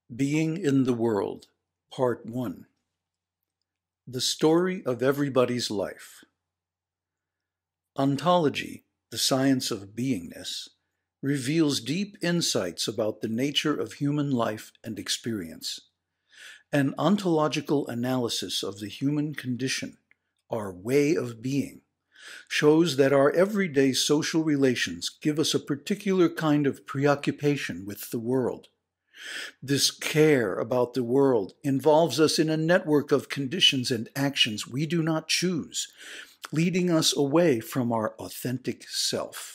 Being in the World, Part 1. The Story of Everybody's Life. Ontology, the science of beingness, reveals deep insights about the nature of human life and experience. An ontological analysis of the human condition, our way of being, shows that our everyday social relations give us a particular kind of preoccupation with the world. This care about the world involves us in a network of conditions and actions we do not choose, leading us away from our authentic self.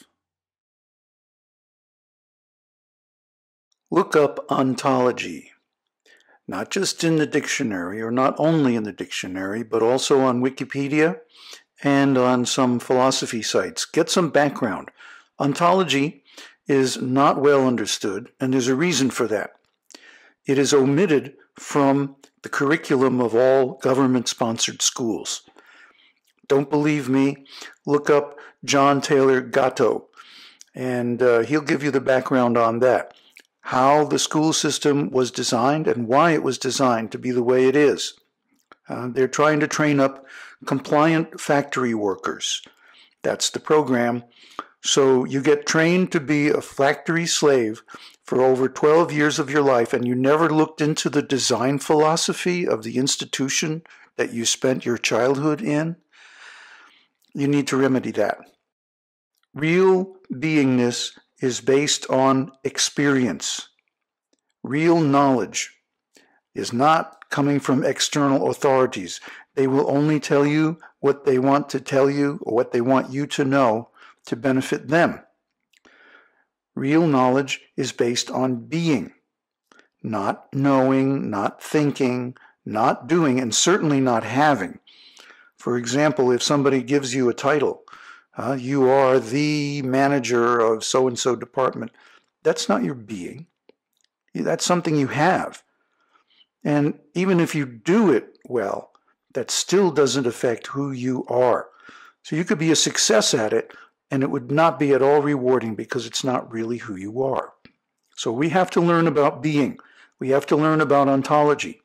Look up ontology, not just in the dictionary, or not only in the dictionary, but also on Wikipedia and on some philosophy sites. Get some background. Ontology is not well understood, and there's a reason for that. It is omitted from the curriculum of all government-sponsored schools. Don't believe me? Look up John Taylor Gatto, and he'll give you the background on that. How the school system was designed and why it was designed to be the way it is. They're trying to train up compliant factory workers. That's the program. So you get trained to be a factory slave for over 12 years of your life, and you never looked into the design philosophy of the institution that you spent your childhood in. You need to remedy that. Real beingness is based on experience. Real knowledge is not coming from external authorities. They will only tell you what they want to tell you or what they want you to know to benefit them. Real knowledge is based on being, not knowing, not thinking, not doing, and certainly not having. For example, if somebody gives you a title, you are the manager of so-and-so department, that's not your being. That's something you have. And even if you do it well, that still doesn't affect who you are. So you could be a success at it, and it would not be at all rewarding because it's not really who you are. So we have to learn about being. We have to learn about ontology.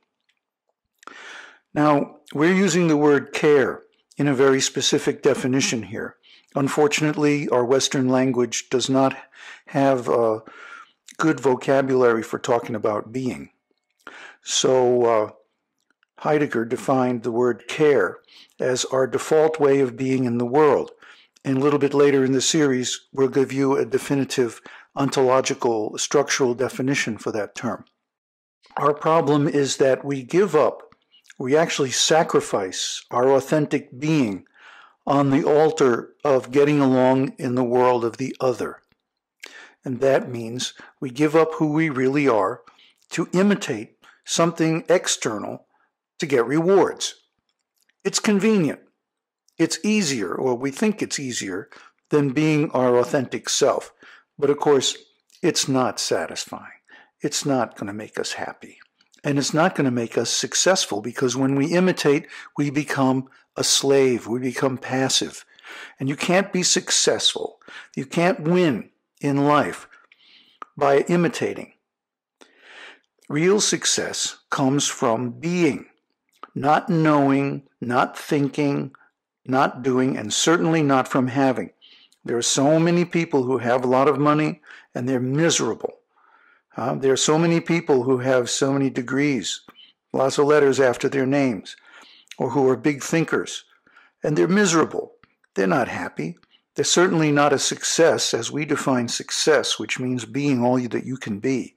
Now, we're using the word care in a very specific definition here. Unfortunately, our Western language does not have a good vocabulary for talking about being. So Heidegger defined the word care as our default way of being in the world. And a little bit later in the series, we'll give you a definitive ontological structural definition for that term. Our problem is that we give up, we actually sacrifice our authentic being on the altar of getting along in the world of the other. And that means we give up who we really are to imitate something external to get rewards. It's convenient. It's easier, or we think it's easier, than being our authentic self. But of course, it's not satisfying. It's not going to make us happy. And it's not going to make us successful, because when we imitate, we become a slave. We become passive. And you can't be successful. You can't win in life by imitating. Real success comes from being, not knowing, not thinking, not doing, and certainly not from having. There are so many people who have a lot of money and they're miserable. There are so many people who have so many degrees, lots of letters after their names, or who are big thinkers, and they're miserable. They're not happy. They're certainly not a success as we define success, which means being all that you can be.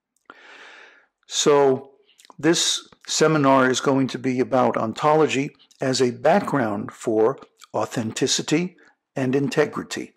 So this seminar is going to be about ontology as a background for authenticity and integrity.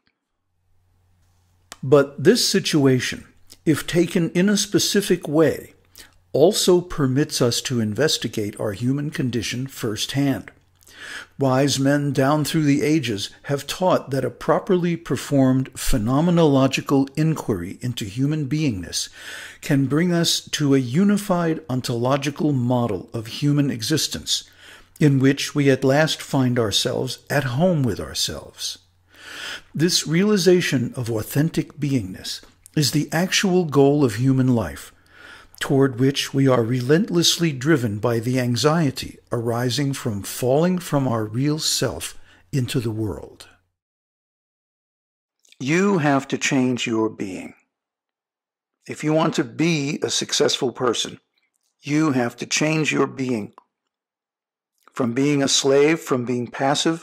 But this situation, if taken in a specific way, also permits us to investigate our human condition firsthand. Wise men down through the ages have taught that a properly performed phenomenological inquiry into human beingness can bring us to a unified ontological model of human existence, in which we at last find ourselves at home with ourselves. This realization of authentic beingness is the actual goal of human life, toward which we are relentlessly driven by the anxiety arising from falling from our real self into the world. You have to change your being. If you want to be a successful person, you have to change your being from being a slave, from being passive,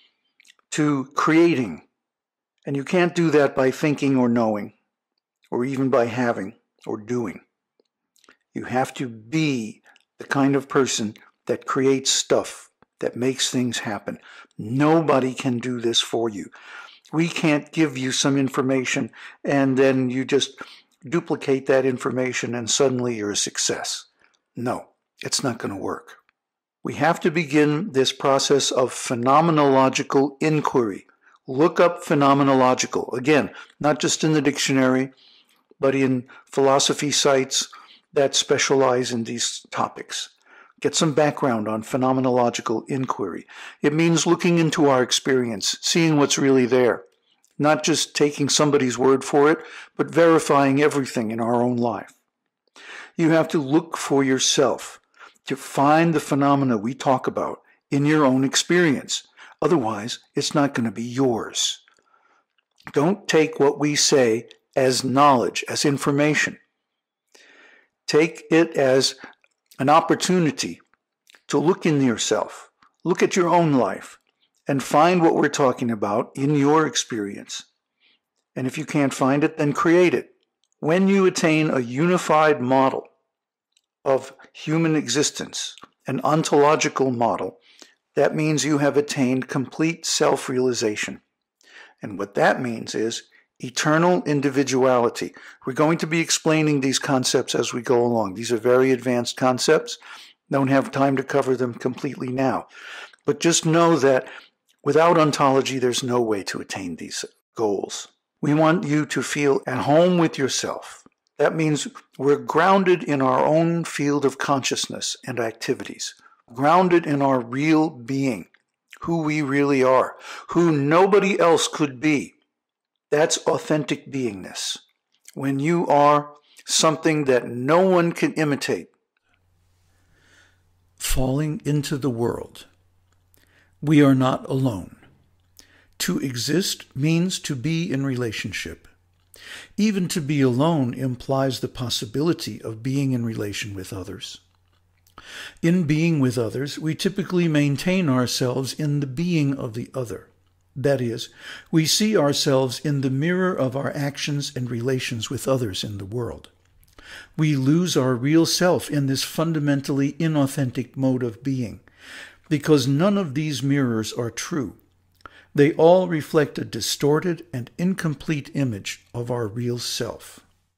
to creating. And you can't do that by thinking or knowing, or even by having or doing. You have to be the kind of person that creates stuff, that makes things happen. Nobody can do this for you. We can't give you some information and then you just duplicate that information and suddenly you're a success. No, it's not going to work. We have to begin this process of phenomenological inquiry. Look up phenomenological. Again, not just in the dictionary, but in philosophy sites that specialize in these topics. Get some background on phenomenological inquiry. It means looking into our experience, seeing what's really there, not just taking somebody's word for it, but verifying everything in our own life. You have to look for yourself to find the phenomena we talk about in your own experience. Otherwise, it's not going to be yours. Don't take what we say as knowledge, as information. Take it as an opportunity to look in yourself, look at your own life, and find what we're talking about in your experience. And if you can't find it, then create it. When you attain a unified model of human existence, an ontological model, that means you have attained complete self-realization. And what that means is eternal individuality. We're going to be explaining these concepts as we go along. These are very advanced concepts. Don't have time to cover them completely now. But just know that without ontology, there's no way to attain these goals. We want you to feel at home with yourself. That means we're grounded in our own field of consciousness and activities, grounded in our real being, who we really are, who nobody else could be. That's authentic beingness. When you are something that no one can imitate. Falling into the world. We are not alone. To exist means to be in relationship. Even to be alone implies the possibility of being in relation with others. In being with others, we typically maintain ourselves in the being of the other. That is, we see ourselves in the mirror of our actions and relations with others in the world. We lose our real self in this fundamentally inauthentic mode of being, because none of these mirrors are true. They all reflect a distorted and incomplete image of our real self.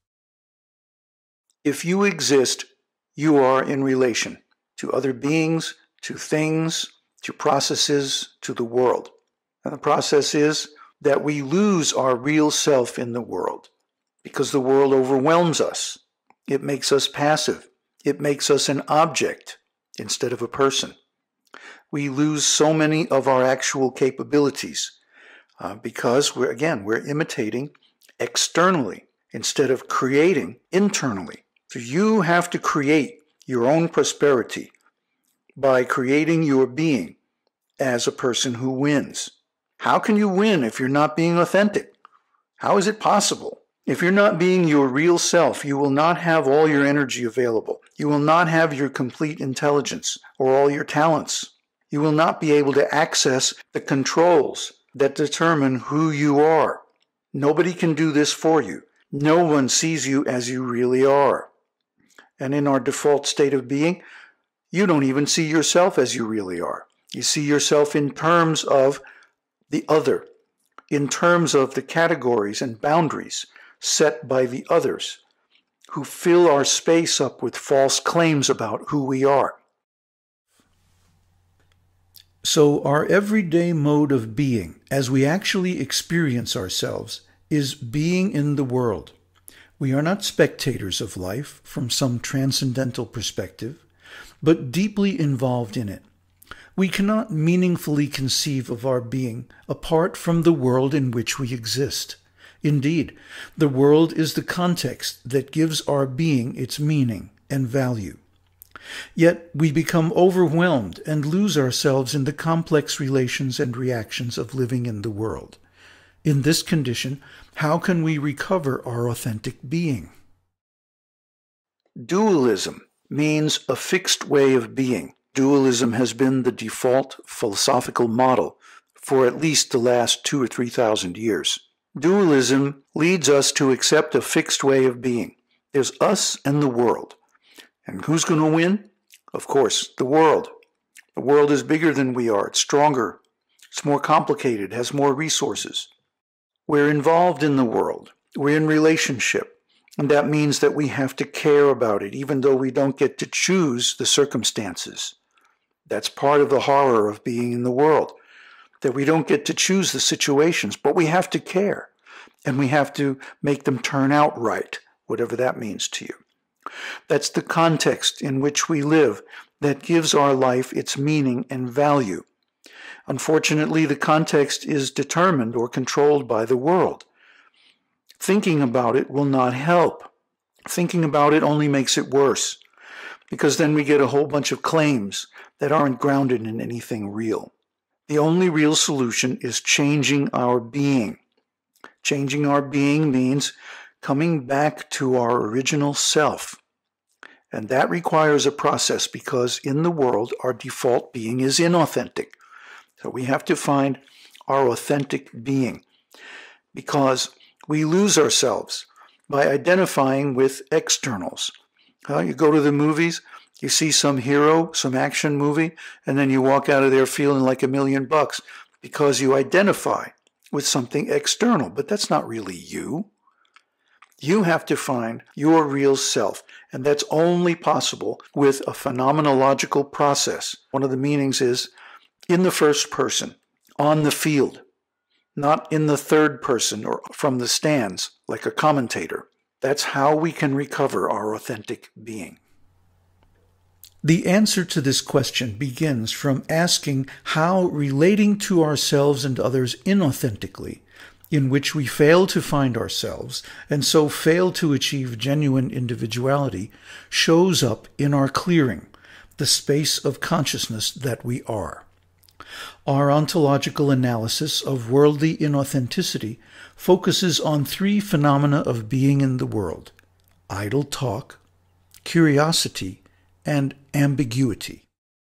If you exist, you are in relation to other beings, to things, to processes, to the world. And the process is that we lose our real self in the world because the world overwhelms us. It makes us passive. It makes us an object instead of a person. We lose so many of our actual capabilities because we're imitating externally instead of creating internally. So you have to create your own prosperity by creating your being as a person who wins. How can you win if you're not being authentic? How is it possible? If you're not being your real self, you will not have all your energy available. You will not have your complete intelligence or all your talents. You will not be able to access the controls that determine who you are. Nobody can do this for you. No one sees you as you really are. And in our default state of being, you don't even see yourself as you really are. You see yourself in terms of the other, in terms of the categories and boundaries set by the others who fill our space up with false claims about who we are. So our everyday mode of being, as we actually experience ourselves, is being in the world. We are not spectators of life from some transcendental perspective, but deeply involved in it. We cannot meaningfully conceive of our being apart from the world in which we exist. Indeed, the world is the context that gives our being its meaning and value. Yet we become overwhelmed and lose ourselves in the complex relations and reactions of living in the world. In this condition, how can we recover our authentic being? Dualism means a fixed way of being. Dualism has been the default philosophical model for at least the last 2,000 or 3,000 years. Dualism leads us to accept a fixed way of being. There's us and the world. And who's going to win? Of course, the world. The world is bigger than we are. It's stronger. It's more complicated, has more resources. We're involved in the world. We're in relationship. And that means that we have to care about it, even though we don't get to choose the circumstances. That's part of the horror of being in the world, that we don't get to choose the situations, but we have to care. And we have to make them turn out right, whatever that means to you. That's the context in which we live that gives our life its meaning and value. Unfortunately, the context is determined or controlled by the world. Thinking about it will not help. Thinking about it only makes it worse, because then we get a whole bunch of claims that aren't grounded in anything real. The only real solution is changing our being. Changing our being means coming back to our original self. And that requires a process because in the world, our default being is inauthentic. So we have to find our authentic being because we lose ourselves by identifying with externals. You go to the movies, you see some hero, some action movie, and then you walk out of there feeling like $1 million because you identify with something external, but that's not really you. You have to find your real self, and that's only possible with a phenomenological process. One of the meanings is in the first person, on the field, not in the third person or from the stands like a commentator. That's how we can recover our authentic being. The answer to this question begins from asking how relating to ourselves and others inauthentically, in which we fail to find ourselves and so fail to achieve genuine individuality, shows up in our clearing, the space of consciousness that we are. Our ontological analysis of worldly inauthenticity focuses on 3 phenomena of being in the world: idle talk, curiosity, and ambiguity.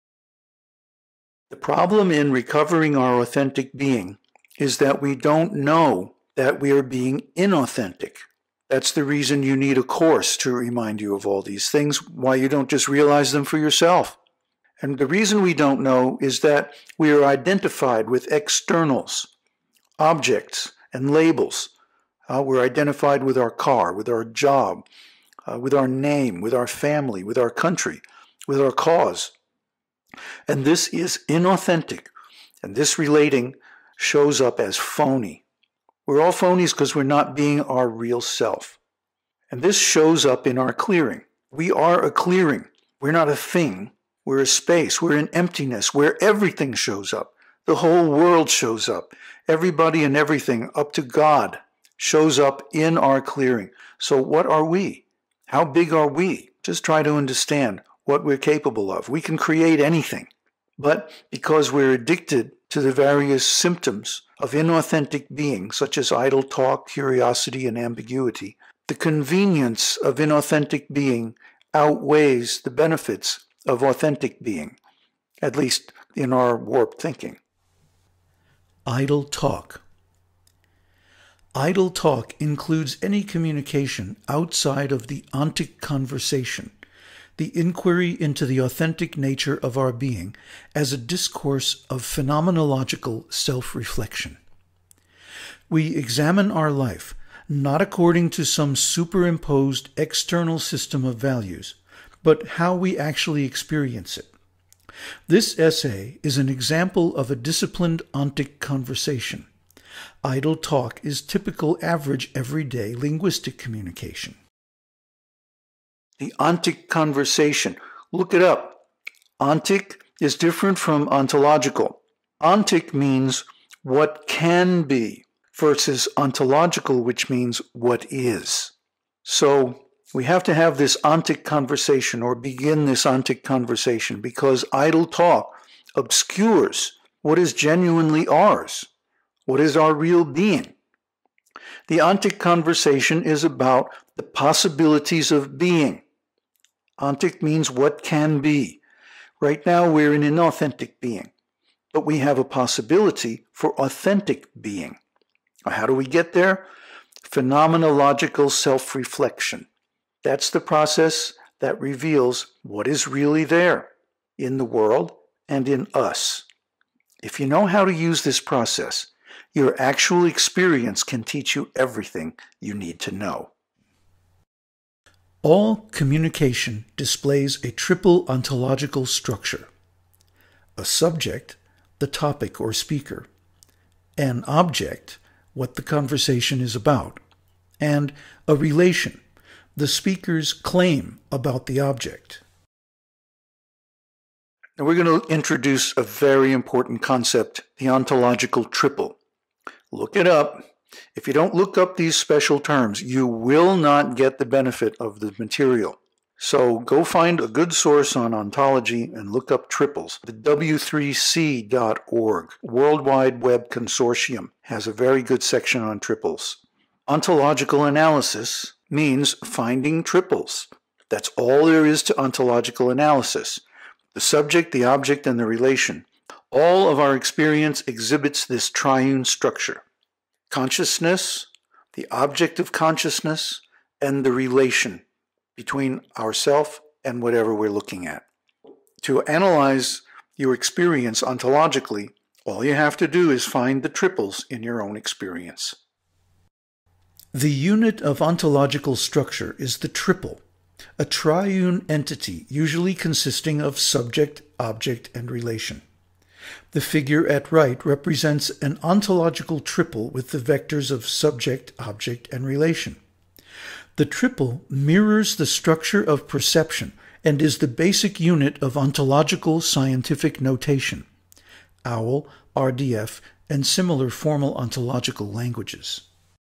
The problem in recovering our authentic being is that we don't know that we are being inauthentic. That's the reason you need a course to remind you of all these things, why you don't just realize them for yourself. And the reason we don't know is that we are identified with externals, objects, and labels. We're identified with our car, with our job, with our name, with our family, with our country, with our cause. And this is inauthentic. And this relating shows up as phony. We're all phonies because we're not being our real self. And this shows up in our clearing. We are a clearing. We're not a thing. We're a space. We're an emptiness where everything shows up. The whole world shows up. Everybody and everything up to God shows up in our clearing. So what are we? How big are we? Just try to understand what we're capable of. We can create anything. But because we're addicted to the various symptoms of inauthentic being, such as idle talk, curiosity, and ambiguity, the convenience of inauthentic being outweighs the benefits of authentic being, at least in our warped thinking. Idle talk. Idle talk includes any communication outside of the ontic conversation, the inquiry into the authentic nature of our being as a discourse of phenomenological self-reflection. We examine our life not according to some superimposed external system of values, but how we actually experience it. This essay is an example of a disciplined ontic conversation. Idle talk is typical average everyday linguistic communication. The ontic conversation. Look it up. Ontic is different from ontological. Ontic means what can be. versus ontological, which means what is. So we have to have this ontic conversation, or begin this ontic conversation, because idle talk obscures what is genuinely ours, what is our real being. The ontic conversation is about the possibilities of being. Ontic means what can be. Right now we're in inauthentic being, but we have a possibility for authentic being. How do we get there? Phenomenological self-reflection. That's the process that reveals what is really there in the world and in us. If you know how to use this process, your actual experience can teach you everything you need to know. All communication displays a triple ontological structure: a subject, the topic or speaker; an object, what the conversation is about; and a relation, the speaker's claim about the object. Now we're going to introduce a very important concept, the ontological triple. Look it up. If you don't look up these special terms, you will not get the benefit of the material. So go find a good source on ontology and look up triples. The W3C.org, World Wide Web Consortium, has a very good section on triples. Ontological analysis means finding triples. That's all there is to ontological analysis. The subject, the object, and the relation. All of our experience exhibits this triune structure: consciousness, the object of consciousness, and the relation between ourself and whatever we're looking at. To analyze your experience ontologically, all you have to do is find the triples in your own experience. The unit of ontological structure is the triple, a triune entity usually consisting of subject, object, and relation. The figure at right represents an ontological triple with the vectors of subject, object, and relation. The triple mirrors the structure of perception and is the basic unit of ontological scientific notation, OWL, RDF, and similar formal ontological languages.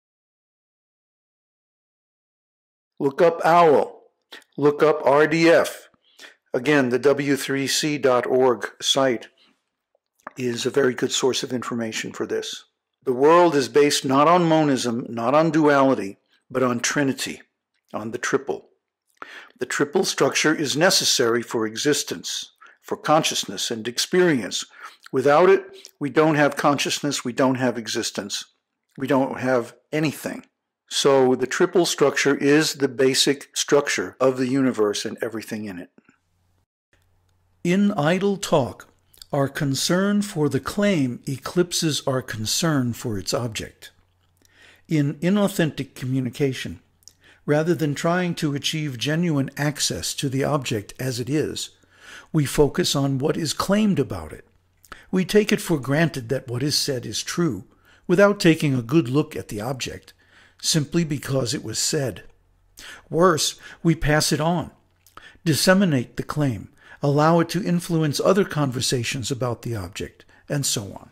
Look up OWL. Look up RDF. Again, the W3C.org site is a very good source of information for this. The world is based not on monism, not on duality, but on trinity, on the triple. The triple structure is necessary for existence, for consciousness and experience. Without it, we don't have consciousness, we don't have existence, we don't have anything. So the triple structure is the basic structure of the universe and everything in it. In idle talk, our concern for the claim eclipses our concern for its object. In inauthentic communication, rather than trying to achieve genuine access to the object as it is, we focus on what is claimed about it. We take it for granted that what is said is true, without taking a good look at the object, simply because it was said. Worse, we pass it on, disseminate the claim, allow it to influence other conversations about the object, and so on.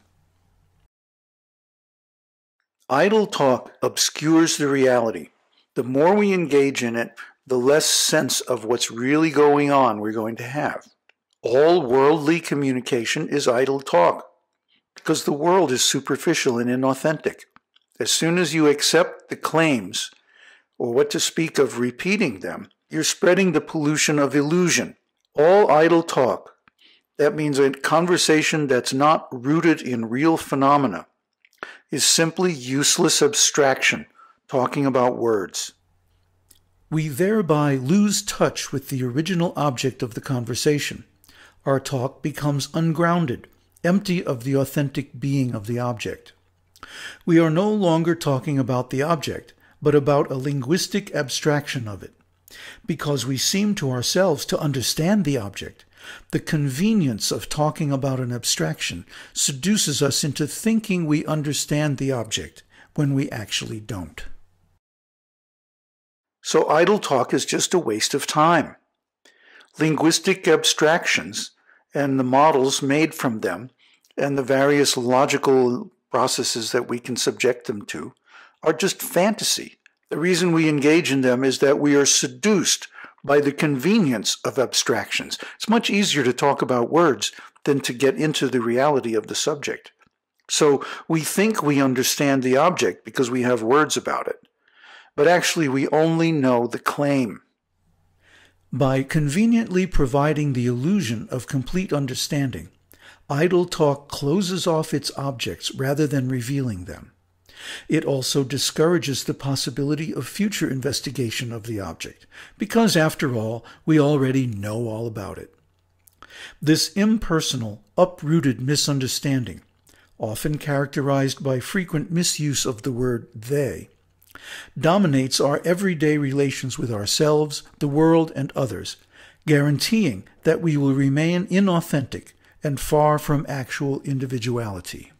Idle talk obscures the reality. The more we engage in it, the less sense of what's really going on we're going to have. All worldly communication is idle talk, because the world is superficial and inauthentic. As soon as you accept the claims, or what to speak of repeating them, you're spreading the pollution of illusion. All idle talk, that means a conversation that's not rooted in real phenomena, is simply useless abstraction, talking about words. We thereby lose touch with the original object of the conversation. Our talk becomes ungrounded, empty of the authentic being of the object. We are no longer talking about the object, but about a linguistic abstraction of it. Because we seem to ourselves to understand the object, the convenience of talking about an abstraction seduces us into thinking we understand the object when we actually don't. So idle talk is just a waste of time. Linguistic abstractions and the models made from them and the various logical processes that we can subject them to, are just fantasy. The reason we engage in them is that we are seduced by the convenience of abstractions. It's much easier to talk about words than to get into the reality of the subject. So we think we understand the object because we have words about it, but actually we only know the claim. By conveniently providing the illusion of complete understanding, idle talk closes off its objects rather than revealing them. It also discourages the possibility of future investigation of the object, because after all, we already know all about it. This impersonal, uprooted misunderstanding, often characterized by frequent misuse of the word they, dominates our everyday relations with ourselves, the world, and others, guaranteeing that we will remain inauthentic and far from actual individuality.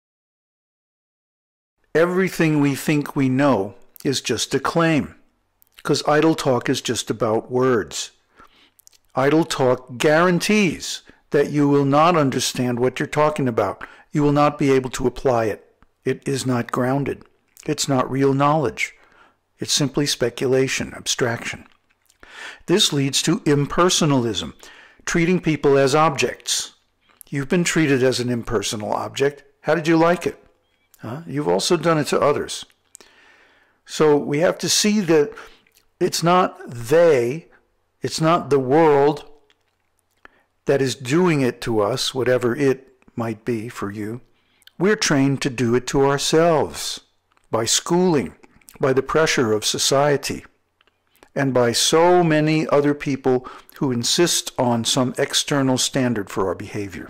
Everything we think we know is just a claim, because idle talk is just about words. Idle talk guarantees that you will not understand what you're talking about. You will not be able to apply it. It is not grounded. It's not real knowledge. It's simply speculation, abstraction. This leads to impersonalism, treating people as objects. You've been treated as an impersonal object. How did you like it? You've also done it to others. So we have to see that it's not they, it's not the world that is doing it to us, whatever it might be for you. We're trained to do it to ourselves by schooling, by the pressure of society, and by so many other people who insist on some external standard for our behavior.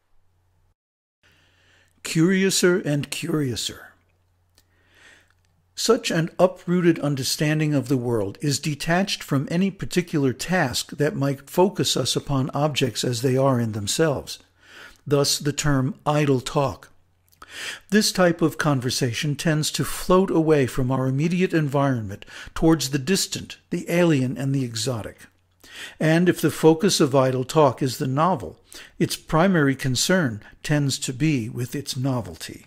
Curiouser and curiouser. Such an uprooted understanding of the world is detached from any particular task that might focus us upon objects as they are in themselves. Thus the term idle talk. This type of conversation tends to float away from our immediate environment towards the distant, the alien, and the exotic. And if the focus of idle talk is the novel, its primary concern tends to be with its novelty.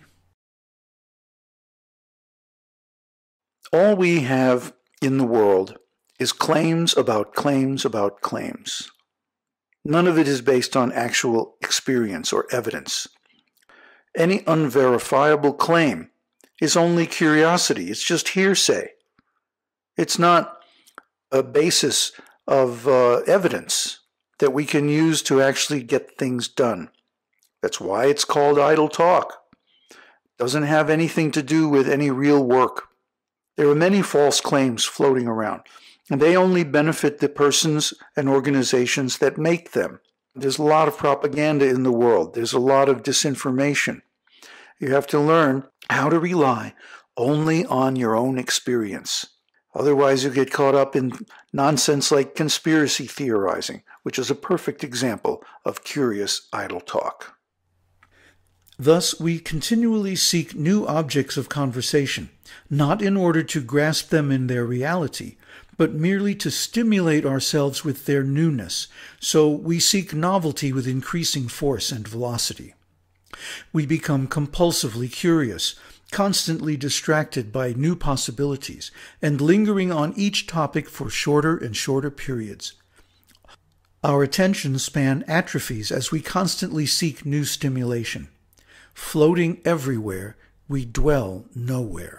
All we have in the world is claims about claims about claims. None of it is based on actual experience or evidence. Any unverifiable claim is only curiosity. It's just hearsay. It's not a basis of evidence that we can use to actually get things done. That's why it's called idle talk. It doesn't have anything to do with any real work. There are many false claims floating around, and they only benefit the persons and organizations that make them. There's a lot of propaganda in the world. There's a lot of disinformation. You have to learn how to rely only on your own experience. Otherwise, you get caught up in nonsense like conspiracy theorizing, which is a perfect example of curious idle talk. Thus, we continually seek new objects of conversation, not in order to grasp them in their reality, but merely to stimulate ourselves with their newness, so we seek novelty with increasing force and velocity. We become compulsively curious, constantly distracted by new possibilities, and lingering on each topic for shorter and shorter periods. Our attention span atrophies as we constantly seek new stimulation. Floating everywhere, we dwell nowhere.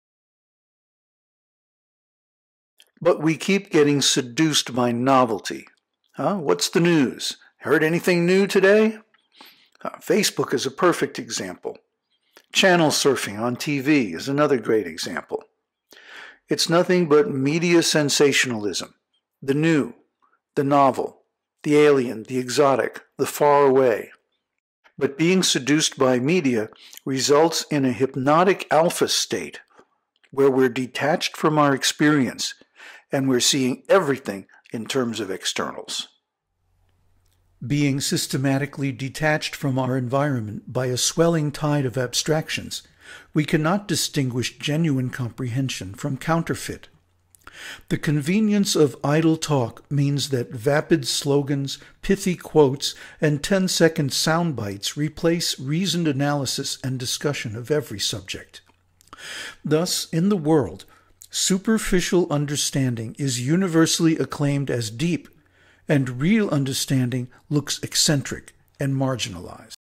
But we keep getting seduced by novelty. What's the news? Heard anything new today? Facebook is a perfect example. Channel surfing on TV is another great example. It's nothing but media sensationalism. The new, the novel, the alien, the exotic, the far away. But being seduced by media results in a hypnotic alpha state where we're detached from our experience and we're seeing everything in terms of externals. Being systematically detached from our environment by a swelling tide of abstractions, we cannot distinguish genuine comprehension from counterfeit. The convenience of idle talk means that vapid slogans, pithy quotes, and 10-second sound bites replace reasoned analysis and discussion of every subject. Thus, in the world, superficial understanding is universally acclaimed as deep, and real understanding looks eccentric and marginalized.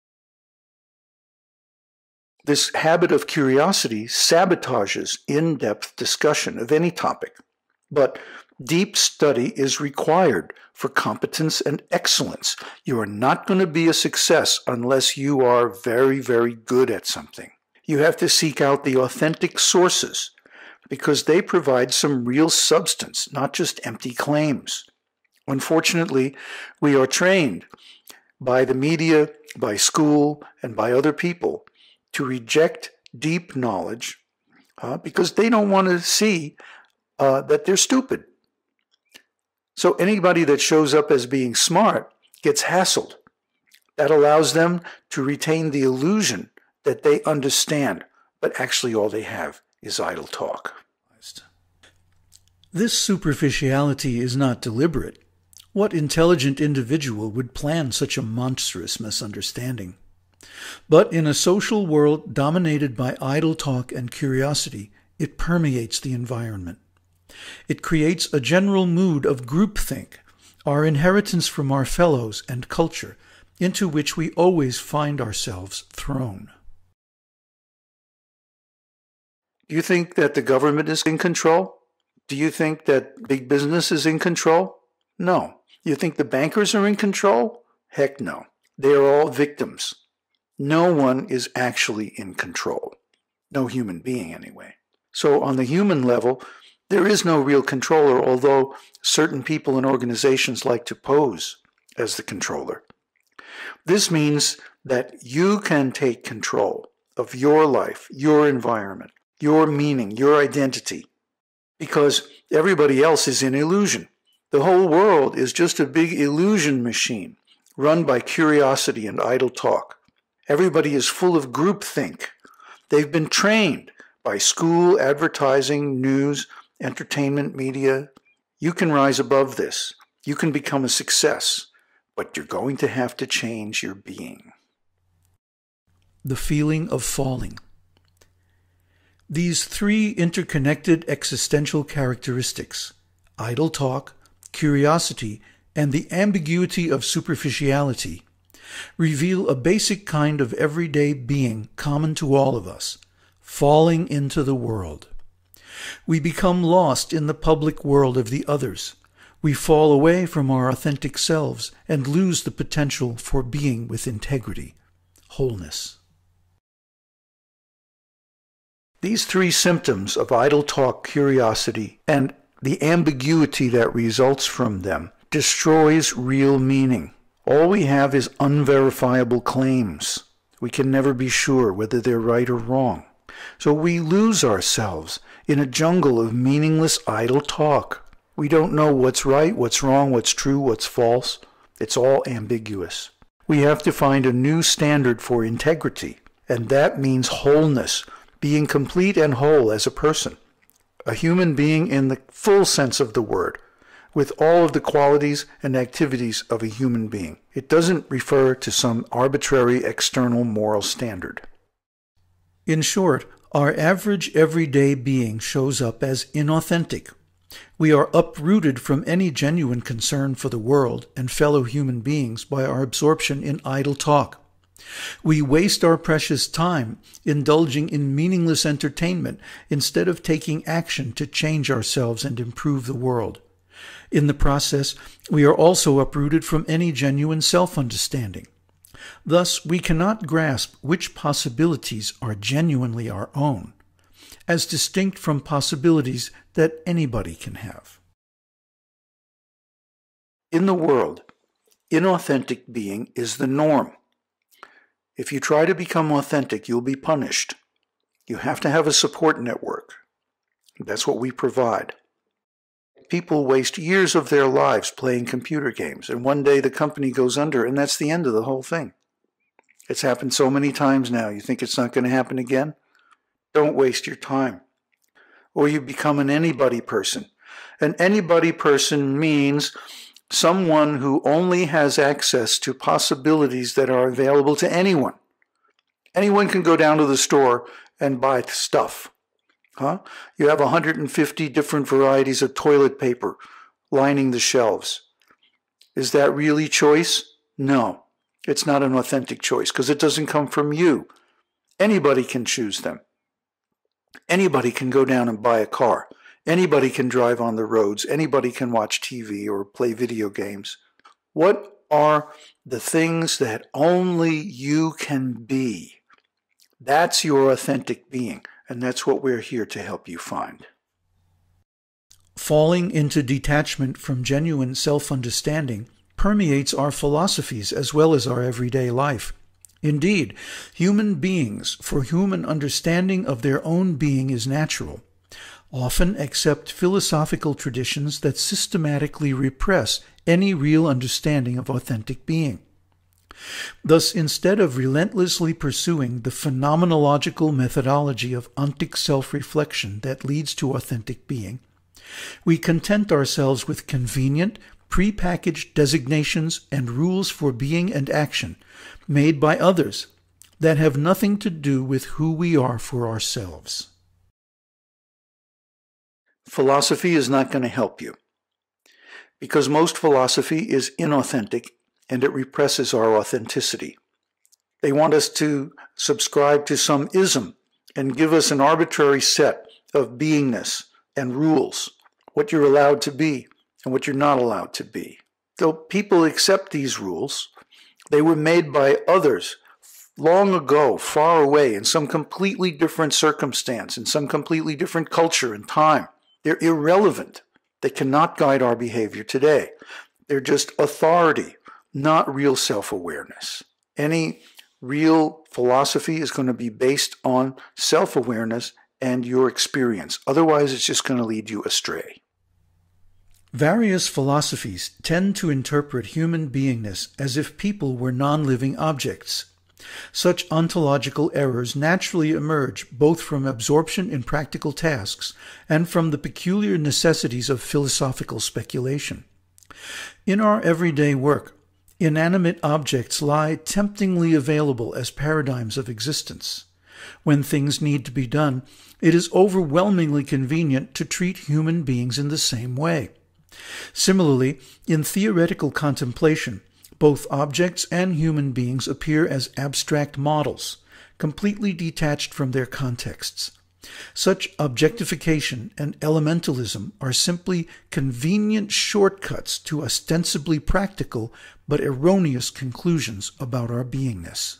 This habit of curiosity sabotages in-depth discussion of any topic. But deep study is required for competence and excellence. You are not going to be a success unless you are very, very good at something. You have to seek out the authentic sources because they provide some real substance, not just empty claims. Unfortunately, we are trained by the media, by school, and by other people to reject deep knowledge because they don't want to see that they're stupid. So anybody that shows up as being smart gets hassled. That allows them to retain the illusion that they understand, but actually all they have is idle talk. This superficiality is not deliberate. What intelligent individual would plan such a monstrous misunderstanding? But in a social world dominated by idle talk and curiosity, it permeates the environment. It creates a general mood of groupthink, our inheritance from our fellows and culture, into which we always find ourselves thrown. Do you think that the government is in control? Do you think that big business is in control? No. You think the bankers are in control? Heck no. They are all victims. No one is actually in control. No human being, anyway. So on the human level, there is no real controller, although certain people and organizations like to pose as the controller. This means that you can take control of your life, your environment, your meaning, your identity, because everybody else is in illusion. The whole world is just a big illusion machine run by curiosity and idle talk. Everybody is full of groupthink. They've been trained by school, advertising, news, entertainment, media. You can rise above this. You can become a success, but you're going to have to change your being. The feeling of falling. These three interconnected existential characteristics, idle talk, curiosity, and the ambiguity of superficiality, reveal a basic kind of everyday being common to all of us, falling into the world. We become lost in the public world of the others. We fall away from our authentic selves and lose the potential for being with integrity, wholeness. These three symptoms of idle talk, curiosity, and the ambiguity that results from them destroys real meaning. All we have is unverifiable claims. We can never be sure whether they're right or wrong. So we lose ourselves in a jungle of meaningless idle talk. We don't know what's right, what's wrong, what's true, what's false. It's all ambiguous. We have to find a new standard for integrity, and that means wholeness, being complete and whole as a person, a human being in the full sense of the word, with all of the qualities and activities of a human being. It doesn't refer to some arbitrary external moral standard. In short, our average everyday being shows up as inauthentic. We are uprooted from any genuine concern for the world and fellow human beings by our absorption in idle talk. We waste our precious time indulging in meaningless entertainment instead of taking action to change ourselves and improve the world. In the process, we are also uprooted from any genuine self-understanding. Thus, we cannot grasp which possibilities are genuinely our own, as distinct from possibilities that anybody can have. In the world, inauthentic being is the norm. If you try to become authentic, you'll be punished. You have to have a support network. That's what we provide. People waste years of their lives playing computer games, and one day the company goes under, and that's the end of the whole thing. It's happened so many times now. You think it's not going to happen again? Don't waste your time. Or you become an anybody person. An anybody person means someone who only has access to possibilities that are available to anyone. Anyone can go down to the store and buy stuff. You have 150 different varieties of toilet paper lining the shelves. Is that really choice? No, it's not an authentic choice because it doesn't come from you. Anybody can choose them. Anybody can go down and buy a car. Anybody can drive on the roads. Anybody can watch TV or play video games. What are the things that only you can be? That's your authentic being, and that's what we're here to help you find. Falling into detachment from genuine self-understanding permeates our philosophies as well as our everyday life. Indeed, human beings, for whom an understanding of their own being is natural, often accept philosophical traditions that systematically repress any real understanding of authentic being. Thus, instead of relentlessly pursuing the phenomenological methodology of ontic self-reflection that leads to authentic being, we content ourselves with convenient, prepackaged designations and rules for being and action made by others that have nothing to do with who we are for ourselves. Philosophy is not going to help you because most philosophy is inauthentic and it represses our authenticity. They want us to subscribe to some ism and give us an arbitrary set of beingness and rules, what you're allowed to be and what you're not allowed to be. Though people accept these rules, they were made by others long ago, far away, in some completely different circumstance, in some completely different culture and time. They're irrelevant. They cannot guide our behavior today. They're just authority, not real self-awareness. Any real philosophy is going to be based on self-awareness and your experience. Otherwise, it's just going to lead you astray. Various philosophies tend to interpret human beingness as if people were non-living objects. Such ontological errors naturally emerge both from absorption in practical tasks and from the peculiar necessities of philosophical speculation. In our everyday work, inanimate objects lie temptingly available as paradigms of existence. When things need to be done, it is overwhelmingly convenient to treat human beings in the same way. Similarly, in theoretical contemplation, both objects and human beings appear as abstract models, completely detached from their contexts. Such objectification and elementalism are simply convenient shortcuts to ostensibly practical but erroneous conclusions about our beingness.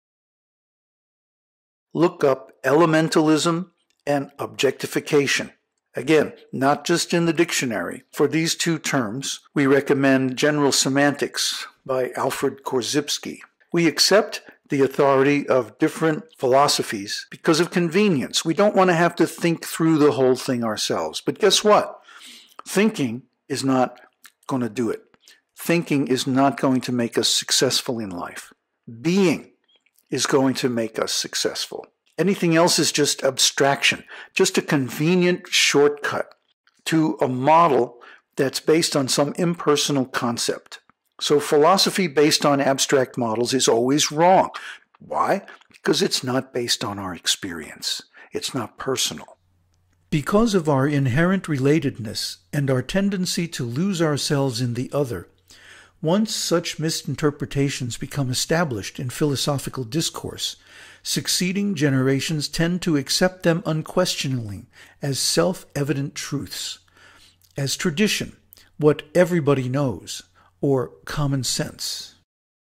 Look up elementalism and objectification. Again, not just in the dictionary. For these two terms, we recommend General Semantics by Alfred Korzybski. We accept the authority of different philosophies because of convenience. We don't want to have to think through the whole thing ourselves. But guess what? Thinking is not going to do it. Thinking is not going to make us successful in life. Being is going to make us successful. Anything else is just abstraction, just a convenient shortcut to a model that's based on some impersonal concept. So philosophy based on abstract models is always wrong. Why? Because it's not based on our experience. It's not personal. Because of our inherent relatedness and our tendency to lose ourselves in the other, once such misinterpretations become established in philosophical discourse, succeeding generations tend to accept them unquestioningly as self-evident truths, as tradition, what everybody knows, or common sense.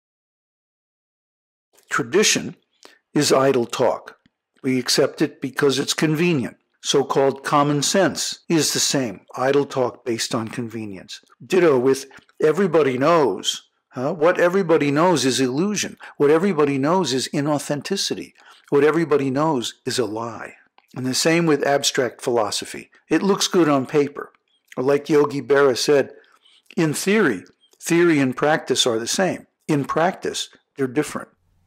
Tradition is idle talk. We accept it because it's convenient. So-called common sense is the same, idle talk based on convenience. Ditto with everybody knows. What everybody knows is illusion. What everybody knows is inauthenticity. What everybody knows is a lie. And the same with abstract philosophy. It looks good on paper. Or like Yogi Berra said, in theory and practice are the same. In practice, they're different.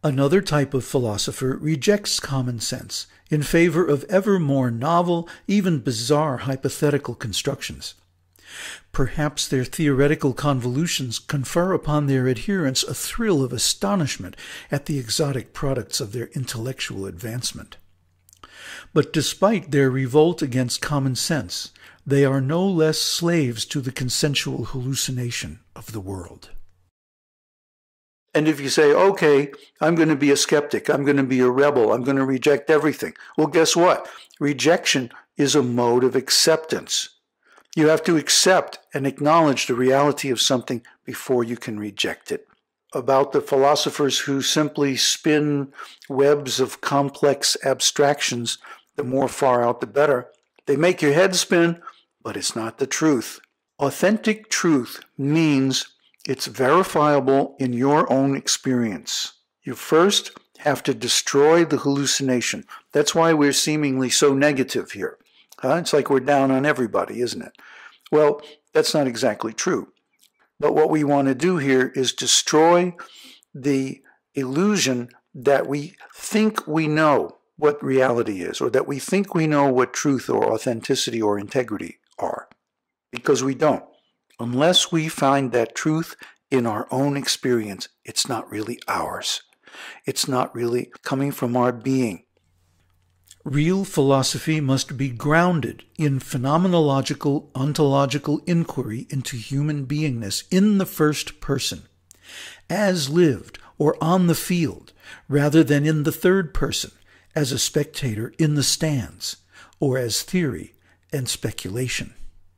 Another type of philosopher rejects common sense in favor of ever more novel, even bizarre hypothetical constructions. Perhaps their theoretical convolutions confer upon their adherents a thrill of astonishment at the exotic products of their intellectual advancement. But despite their revolt against common sense, they are no less slaves to the consensual hallucination of the world. And if you say, okay, I'm going to be a skeptic, I'm going to be a rebel, I'm going to reject everything. Well, guess what? Rejection is a mode of acceptance. You have to accept and acknowledge the reality of something before you can reject it. About the philosophers who simply spin webs of complex abstractions, the more far out the better. They make your head spin, but it's not the truth. Authentic truth means it's verifiable in your own experience. You first have to destroy the hallucination. That's why we're seemingly so negative here. It's like we're down on everybody, isn't it? Well, that's not exactly true. But what we want to do here is destroy the illusion that we think we know what reality is, or that we think we know what truth or authenticity or integrity are. Because we don't. Unless we find that truth in our own experience, it's not really ours. It's not really coming from our being. Real philosophy must be grounded in phenomenological, ontological inquiry into human beingness in the first person, as lived or on the field, rather than in the third person, as a spectator in the stands, or as theory and speculation.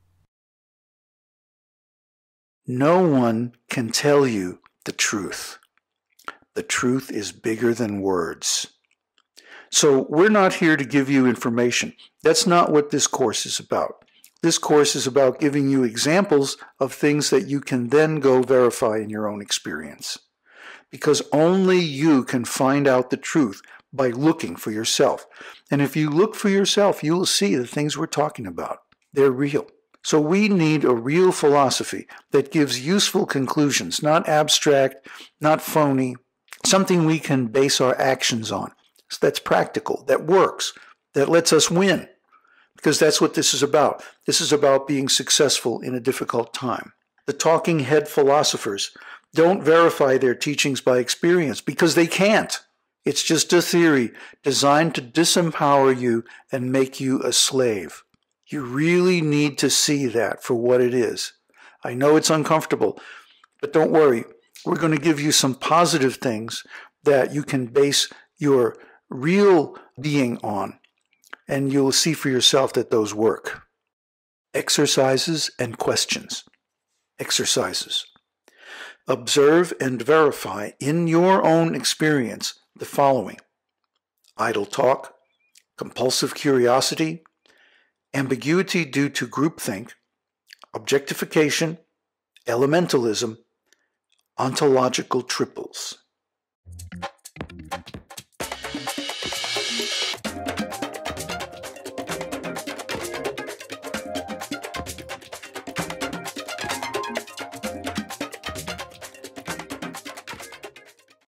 No one can tell you the truth. The truth is bigger than words. So we're not here to give you information. That's not what this course is about. This course is about giving you examples of things that you can then go verify in your own experience. Because only you can find out the truth by looking for yourself. And if you look for yourself, you will see the things we're talking about. They're real. So we need a real philosophy that gives useful conclusions, not abstract, not phony, something we can base our actions on. That's practical, that works, that lets us win, because that's what this is about. This is about being successful in a difficult time. The talking head philosophers don't verify their teachings by experience because they can't. It's just a theory designed to disempower you and make you a slave. You really need to see that for what it is. I know it's uncomfortable, but don't worry. We're going to give you some positive things that you can base your real being on, and you'll see for yourself that those work. Exercises and questions. Exercises. Observe and verify in your own experience the following: idle talk, compulsive curiosity, ambiguity due to groupthink, objectification, elementalism, ontological triples.